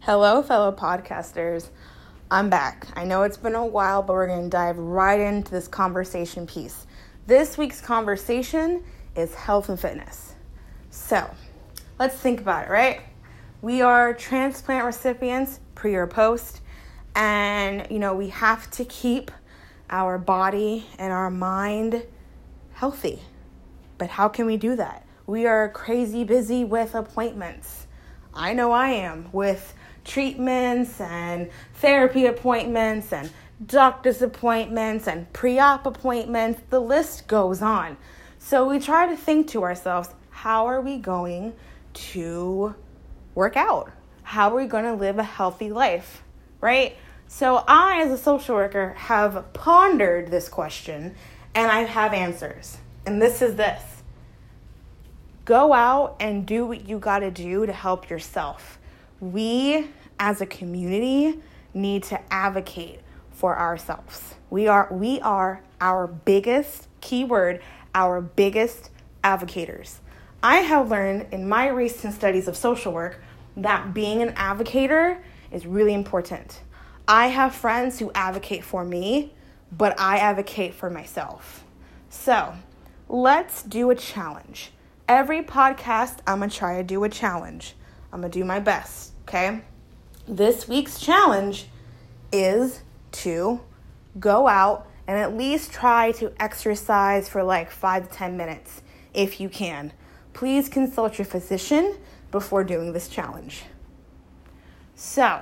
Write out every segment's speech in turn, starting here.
Hello, fellow podcasters. I'm back. I know it's been a while, but we're going to dive right into this conversation piece. This week's conversation is health and fitness. So, let's think about it, right? We are transplant recipients, pre or post, and, we have to keep our body and our mind healthy. But how can we do that? We are crazy busy with appointments. I know I am, with treatments and therapy appointments and doctor's appointments and pre-op appointments. The list goes on. So we try to think to ourselves, how are we going to work out? How are we going to live a healthy life, right? So I, as a social worker, have pondered this question and I have answers. And this is this. Go out and do what you got to do to help yourself. We, as a community, need to advocate for ourselves. We are our biggest, keyword, our biggest advocators. I have learned in my recent studies of social work that being an advocator is really important. I have friends who advocate for me, but I advocate for myself. So, let's do a challenge. Every podcast, I'm going to try to do a challenge. I'm going to do my best, okay? This week's challenge is to go out and at least try to exercise for like 5 to 10 minutes if you can. Please consult your physician before doing this challenge. So,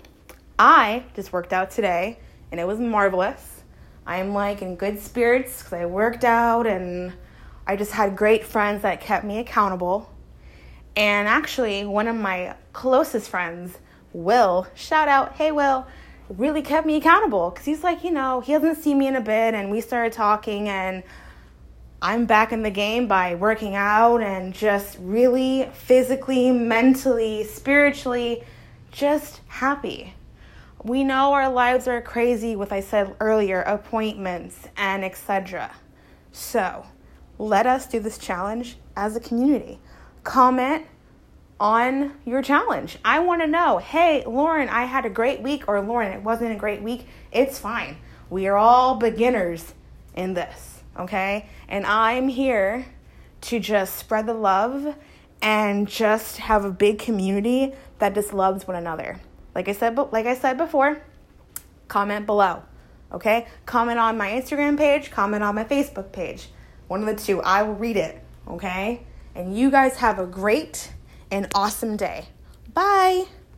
I just worked out today and it was marvelous. I am like in good spirits because I worked out and I just had great friends that kept me accountable. And actually, one of my closest friends, Will, shout out, hey Will, really kept me accountable. Because he's like, he hasn't seen me in a bit. And we started talking and I'm back in the game by working out and just really physically, mentally, spiritually, just happy. We know our lives are crazy with, I said earlier, appointments and etc. So, let us do this challenge as a community. Comment on your challenge. I want to know, hey, Lauren, I had a great week, or Lauren, it wasn't a great week. It's fine. We are all beginners in this, okay? And I'm here to just spread the love and just have a big community that just loves one another. Like I said before, comment below, okay? Comment on my Instagram page, comment on my Facebook page. One of the two. I will read it, okay? And you guys have a great and awesome day. Bye.